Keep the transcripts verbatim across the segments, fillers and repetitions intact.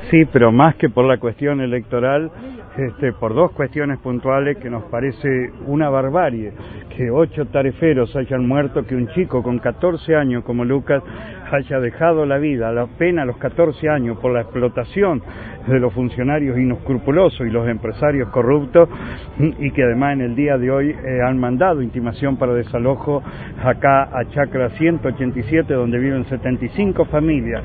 Sí, pero más que por la cuestión electoral, este, por dos cuestiones puntuales que nos parece una barbarie, que ocho tareferos hayan muerto, que un chico con catorce años como Lucas haya dejado la vida, la pena a los catorce años por la explotación de los funcionarios inescrupulosos y los empresarios corruptos, y que además en el día de hoy eh, han mandado intimación para desalojo acá a Chacra ciento ochenta y siete, donde viven setenta y cinco familias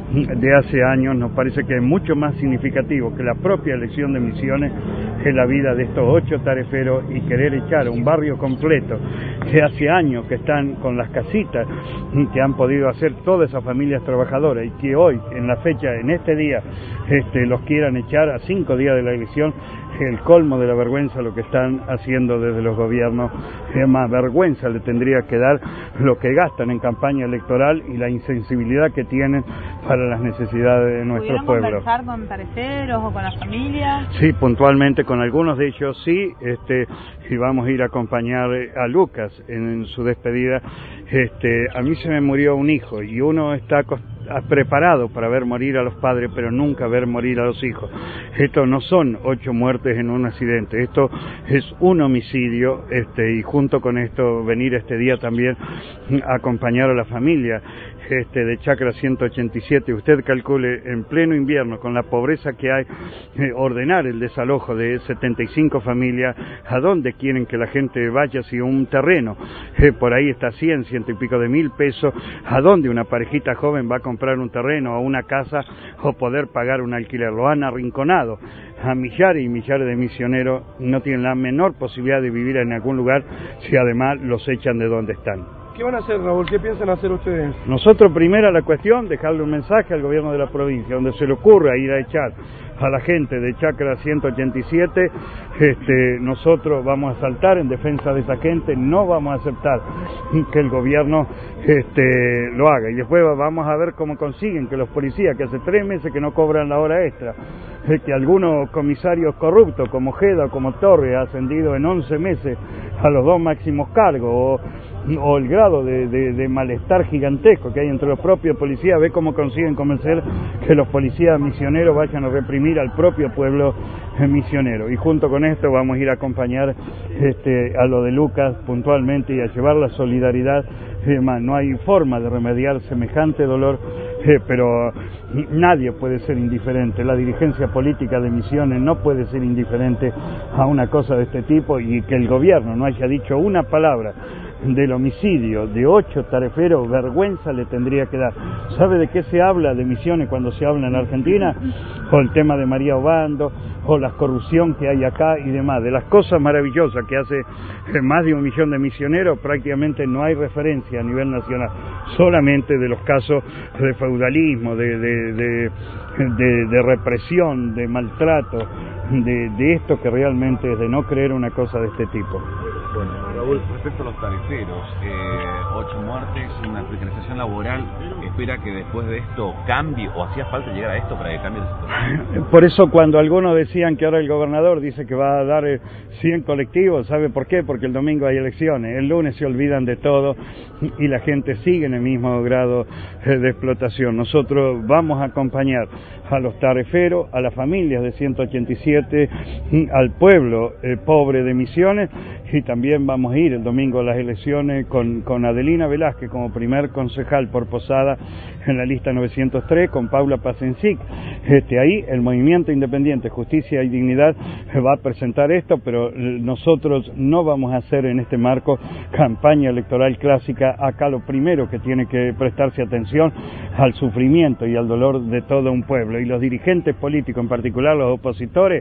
de hace años. Nos parece que es mucho más significativo que la propia elección de Misiones en la vida de estos ocho tareferos, y querer echar a un barrio completo que hace años que están con las casitas que han podido hacer todas esas familias trabajadoras, y que hoy, en la fecha, en este día, este, los quieran echar a cinco días de la elección. El colmo de la vergüenza lo que están haciendo desde los gobiernos. Es más, vergüenza le tendría que dar lo que gastan en campaña electoral y la insensibilidad que tienen para las necesidades de nuestro pueblo. ¿Pudieron conversar con tareferos o con las familias? Sí, puntualmente con algunos de ellos sí, este, y vamos a ir a acompañar a Lucas en, en su despedida. Este, a mí se me murió un hijo y uno está preparado para ver morir a los padres, pero nunca ver morir a los hijos. Esto no son ocho muertes en un accidente, esto es un homicidio, este, y junto con esto venir este día también a acompañar a la familia este, de Chacra ciento ochenta y siete. Usted calcule, en pleno invierno, con la pobreza que hay, eh, ordenar el desalojo de setenta y cinco familias. ¿A dónde quieren que la gente vaya si un terreno eh, por ahí está cien, ciento y pico de mil pesos? ¿A dónde una parejita joven va a comprar un terreno o una casa o poder pagar un alquiler? Lo han arrinconado a millares y millares de misioneros. No tienen la menor posibilidad de vivir en algún lugar si además los echan de donde están. ¿Qué van a hacer, Raúl? ¿Qué piensan hacer ustedes? Nosotros, primera la cuestión, dejarle un mensaje al gobierno de la provincia, donde se le ocurra ir a echar a la gente de Chacra ciento ochenta y siete, este, nosotros vamos a saltar en defensa de esa gente, no vamos a aceptar que el gobierno este, lo haga. Y después vamos a ver cómo consiguen que los policías, que hace tres meses que no cobran la hora extra, eh, que algunos comisarios corruptos como Ojeda o como Torres ha ascendido en once meses a los dos máximos cargos, o o el grado de, de, de malestar gigantesco que hay entre los propios policías, ve cómo consiguen convencer que los policías misioneros vayan a reprimir al propio pueblo misionero. Y junto con esto vamos a ir a acompañar este, a lo de Lucas puntualmente y a llevar la solidaridad. Además, no hay forma de remediar semejante dolor, eh, pero nadie puede ser indiferente. La dirigencia política de Misiones no puede ser indiferente a una cosa de este tipo, y que el gobierno no haya dicho una palabra del homicidio de ocho tareferos, vergüenza le tendría que dar. ¿Sabe de qué se habla de Misiones cuando se habla en Argentina? O el tema de María Obando, o la corrupción que hay acá y demás. De las cosas maravillosas que hace más de un millón de misioneros, prácticamente no hay referencia a nivel nacional, solamente de los casos de feudalismo, de, de, de, de, de represión, de maltrato, de, de esto que realmente es de no creer una cosa de este tipo. Bueno, Raúl, respecto a los tareferos, eh, ocho muertes, una precarización laboral, ¿espera que después de esto cambie, o hacía falta llegar a esto para que cambie la situación? Por eso cuando algunos decían que ahora el gobernador dice que va a dar eh, cien colectivos, ¿sabe por qué? Porque el domingo hay elecciones, el lunes se olvidan de todo y la gente sigue en el mismo grado eh, de explotación. Nosotros vamos a acompañar a los tareferos, a las familias de ciento ochenta y siete, al pueblo eh, pobre de Misiones, y también vamos a ir el domingo a las elecciones con, con Adelina Velázquez como primer concejal por Posada en la lista novecientos tres, con Paula Pacencic. Este, ahí el Movimiento Independiente Justicia y Dignidad va a presentar esto, pero nosotros no vamos a hacer en este marco campaña electoral clásica. Acá lo primero que tiene que prestarse atención al sufrimiento y al dolor de todo un pueblo, y los dirigentes políticos, en particular los opositores,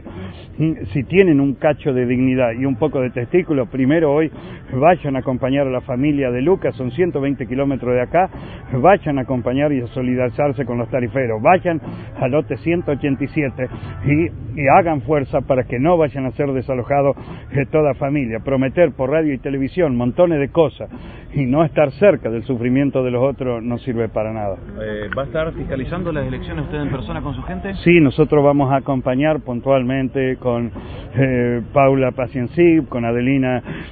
si tienen un cacho de dignidad y un poco de testículo, primero hoy vayan a acompañar a la familia de Lucas, son ciento veinte kilómetros de acá, vayan a acompañar y a solidarizarse con los tareferos, vayan al lote ciento ochenta y siete y, y hagan fuerza para que no vayan a ser desalojados de toda familia. Prometer por radio y televisión montones de cosas y no estar cerca del sufrimiento de los otros no sirve para nada. Eh, ¿Va a estar fiscalizando las elecciones usted en persona con su gente? Sí, nosotros vamos a acompañar puntualmente con eh, Paula Pacencic, con Adelina Velázquez,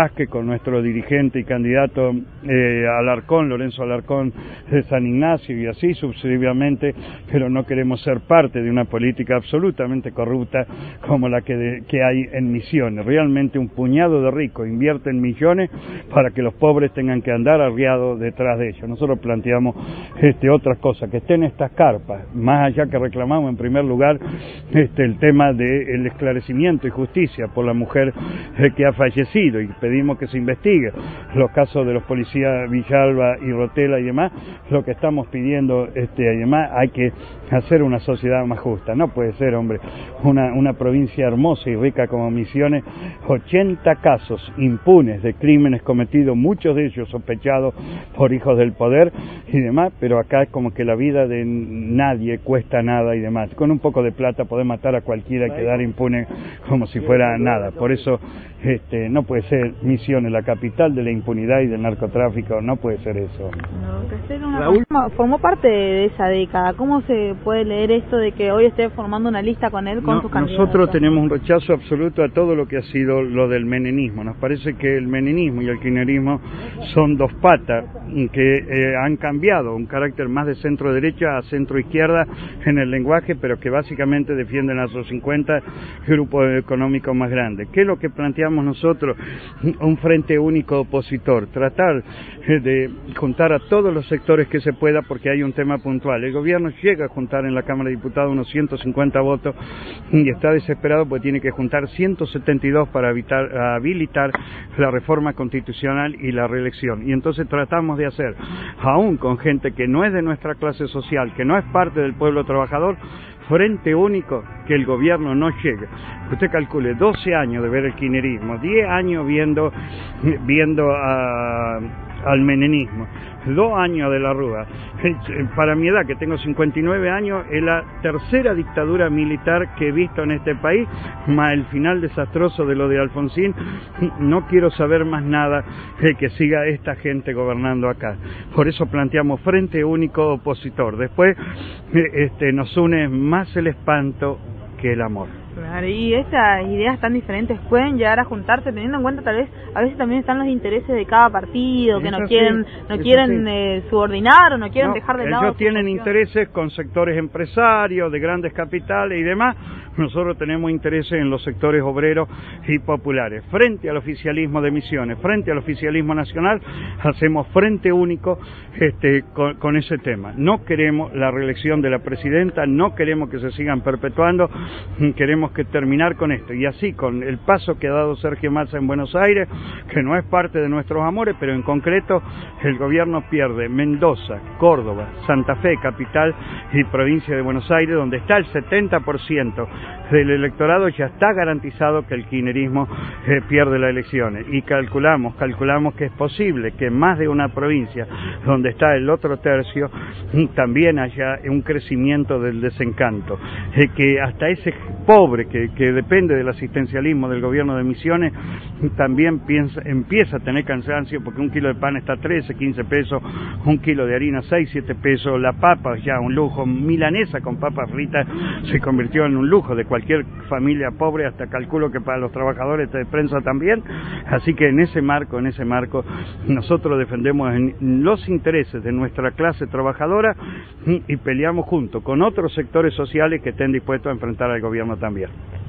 Vázquez, con nuestro dirigente y candidato eh, Alarcón, Lorenzo Alarcón de San Ignacio, y así sucesivamente, pero no queremos ser parte de una política absolutamente corrupta como la que, de, que hay en Misiones. Realmente un puñado de ricos invierten millones para que los pobres tengan que andar arriados detrás de ellos. Nosotros planteamos este, otras cosas, que estén estas carpas, más allá que reclamamos en primer lugar este, el tema del esclarecimiento y justicia por la mujer eh, que ha fallecido, y pedimos que se investigue los casos de los policías Villalba y Rotela y demás. Lo que estamos pidiendo, este, además, hay que hacer una sociedad más justa. No puede ser, hombre, una, una provincia hermosa y rica como Misiones, ochenta casos impunes de crímenes cometidos, muchos de ellos sospechados por hijos del poder y demás, pero acá es como que la vida de nadie cuesta nada y demás. Con un poco de plata podés matar a cualquiera y quedar impune como si fuera nada. Por eso este, no puede ser Misiones la capital de la impunidad y del narcotráfico, no puede ser eso. No, Castelo una Raúl formó parte de esa década. ¿Cómo se puede leer esto de que hoy esté formando una lista con él, con no, sus candidatos? Nosotros tenemos un rechazo absoluto a todo lo que ha sido lo del menenismo. Nos parece que el menenismo y el kirchnerismo son dos patas que eh, han cambiado un carácter más de centro-derecha a centro-izquierda en el lenguaje, pero que básicamente defienden a esos cincuenta grupos económicos más grandes. ¿Qué es lo que planteamos nosotros? Un frente único opositor, tratar de juntar a todos los sectores que se pueda, porque hay un tema puntual. El gobierno llega a juntar en la Cámara de Diputados unos ciento cincuenta votos y está desesperado porque tiene que juntar ciento setenta y dos para evitar, habilitar la reforma constitucional y la reelección. Y entonces tratamos de hacer, aún con gente que no es de nuestra clase social, que no es parte del pueblo trabajador, frente único, que el gobierno no llegue. Usted calcule doce años de ver el kirchnerismo, diez años viendo, viendo a, al menenismo, dos años de la Rúa. Para mi edad, que tengo cincuenta y nueve años, es la tercera dictadura militar que he visto en este país, más el final desastroso de lo de Alfonsín. No quiero saber más nada de que siga esta gente gobernando acá. Por eso planteamos frente único opositor. Después este, nos une más el espanto que el amor. Claro, y estas ideas tan diferentes pueden llegar a juntarse teniendo en cuenta tal vez a veces también están los intereses de cada partido, que no así, quieren no quieren eh, subordinar o no quieren no, dejar de lado. Ellos tienen intereses con sectores empresarios de grandes capitales y demás. Nosotros tenemos intereses en los sectores obreros y populares. Frente al oficialismo de Misiones, frente al oficialismo nacional, hacemos frente único este, con, con ese tema. No queremos la reelección de la presidenta, no queremos que se sigan perpetuando, queremos que terminar con esto. Y así, con el paso que ha dado Sergio Massa en Buenos Aires, que no es parte de nuestros amores, pero en concreto el gobierno pierde Mendoza, Córdoba, Santa Fe, capital y provincia de Buenos Aires, donde está el setenta por ciento del electorado, ya está garantizado que el kirchnerismo eh, pierde las elecciones. Y calculamos, calculamos que es posible que en más de una provincia donde está el otro tercio también haya un crecimiento del desencanto, eh, que hasta ese pobre que, que depende del asistencialismo del gobierno de Misiones también piensa, empieza a tener cansancio, porque un kilo de pan está trece, quince pesos, un kilo de harina seis, siete pesos, la papa ya un lujo, milanesa con papas fritas se convirtió en un lujo de cualquier familia pobre, hasta calculo que para los trabajadores de prensa también. Así que en ese marco, en ese marco, nosotros defendemos los intereses de nuestra clase trabajadora y peleamos junto con otros sectores sociales que estén dispuestos a enfrentar al gobierno también.